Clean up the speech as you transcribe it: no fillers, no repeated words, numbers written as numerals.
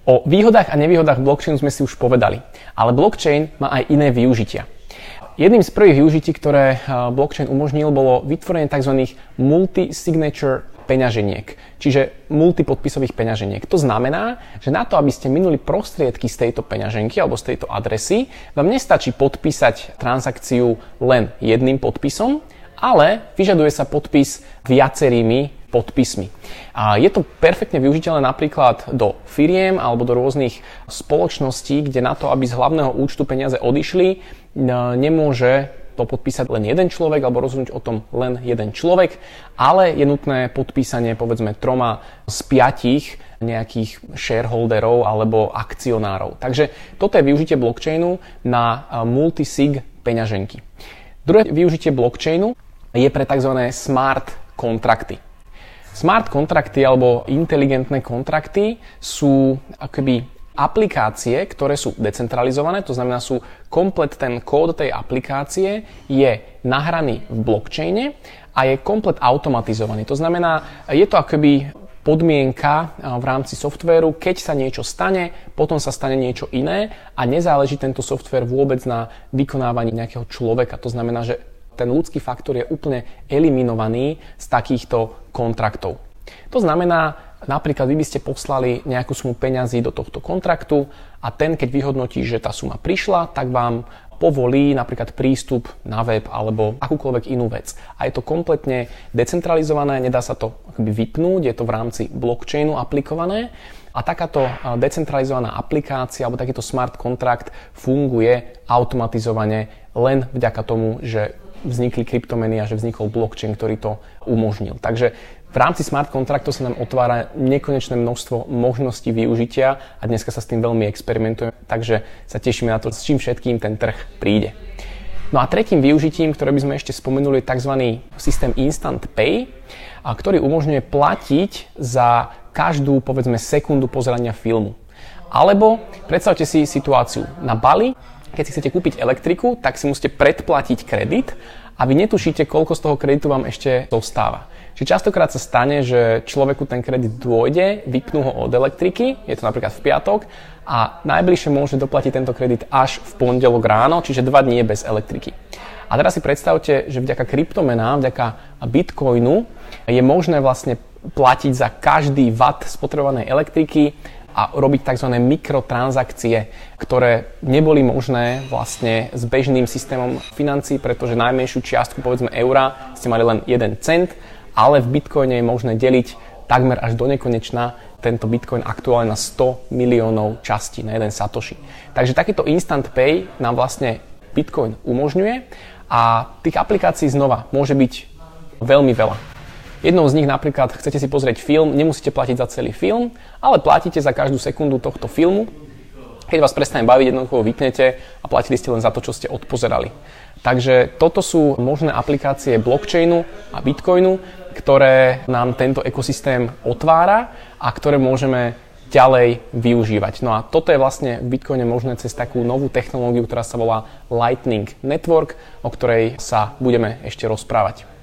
O výhodách a nevýhodách blockchainu sme si už povedali, ale blockchain má aj iné využitia. Jedným z prvých využití, ktoré blockchain umožnil, bolo vytvorenie tzv. Multi-signature peňaženiek, čiže multipodpisových peňaženiek. To znamená, že na to, aby ste minuli prostriedky z tejto peňaženky alebo z tejto adresy, vám nestačí podpísať transakciu len jedným podpisom, ale vyžaduje sa podpis viacerými podpismi. A je to perfektne využiteľné napríklad do firiem alebo do rôznych spoločností, kde na to, aby z hlavného účtu peniaze odišli, nemôže to podpísať len jeden človek alebo rozhodnúť o tom len jeden človek, ale je nutné podpísanie povedzme 3 z 5 nejakých shareholderov alebo akcionárov. Takže toto je využitie blockchainu na multisig peňaženky. Druhé využitie blockchainu je pre tzv. Smart kontrakty. Smart kontrakty alebo inteligentné kontrakty sú akoby aplikácie, ktoré sú decentralizované, to znamená sú komplet ten kód tej aplikácie je nahraný v blockchaine a je komplet automatizovaný. To znamená, je to akoby podmienka v rámci softvéru, keď sa niečo stane, potom sa stane niečo iné a nezáleží tento softvér vôbec na vykonávaní nejakého človeka. To znamená, že ten ľudský faktor je úplne eliminovaný z takýchto kontraktov. To znamená, napríklad vy by ste poslali nejakú sumu peňazí do tohto kontraktu a ten, keď vyhodnotí, že tá suma prišla, tak vám povolí napríklad prístup na web alebo akúkoľvek inú vec. A je to kompletne decentralizované, nedá sa to vypnúť, je to v rámci blockchainu aplikované a takáto decentralizovaná aplikácia alebo takýto smart kontrakt funguje automatizovane len vďaka tomu, že vznikli kryptomeny a že vznikol blockchain, ktorý to umožnil. Takže v rámci smart kontraktov sa nám otvára nekonečné množstvo možností využitia a dneska sa s tým veľmi experimentuje, takže sa tešíme na to, s čím všetkým ten trh príde. No a tretím využitím, ktoré by sme ešte spomenuli, je tzv. Systém Instant Pay, ktorý umožňuje platiť za každú, povedzme, sekundu pozerania filmu. Alebo predstavte si situáciu na Bali. Keď si chcete kúpiť elektriku, tak si musíte predplatiť kredit a vy netušíte, koľko z toho kreditu vám ešte zostáva. Čiže častokrát sa stane, že človeku ten kredit dôjde, vypnú ho od elektriky, je to napríklad v piatok, a najbližšie môže doplatiť tento kredit až v pondelok ráno, čiže 2 dní bez elektriky. A teraz si predstavte, že vďaka kryptomenám, vďaka Bitcoinu je možné vlastne platiť za každý watt spotrebovanej elektriky a robiť tzv. Mikrotransakcie, ktoré neboli možné vlastne s bežným systémom financií, pretože najmenšiu čiastku, povedzme eura, ste mali len 1 cent, ale v Bitcoine je možné deliť takmer až do nekonečna tento Bitcoin aktuálne na 100 miliónov častí, na jeden satoshi. Takže takýto Instant Pay nám vlastne Bitcoin umožňuje a tých aplikácií znova môže byť veľmi veľa. Jednou z nich napríklad chcete si pozrieť film, nemusíte platiť za celý film, ale platíte za každú sekundu tohto filmu. Keď vás prestane baviť, jednoducho ho vypnete a platili ste len za to, čo ste odpozerali. Takže toto sú možné aplikácie blockchainu a Bitcoinu, ktoré nám tento ekosystém otvára a ktoré môžeme ďalej využívať. No a toto je vlastne v Bitcoine možné cez takú novú technológiu, ktorá sa volá Lightning Network, o ktorej sa budeme ešte rozprávať.